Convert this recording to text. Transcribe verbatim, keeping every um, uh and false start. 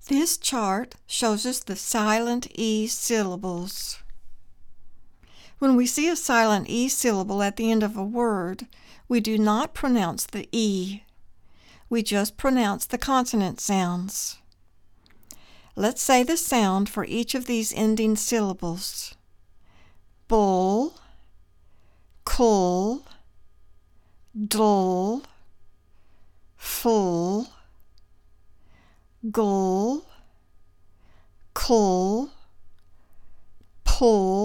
This chart shows us the silent E syllables. When we see a silent E syllable at the end of a word, we do not pronounce the E. We just pronounce the consonant sounds. Let's say the sound for each of these ending syllables. Bull, cull, dull, full, gull, cull, pull,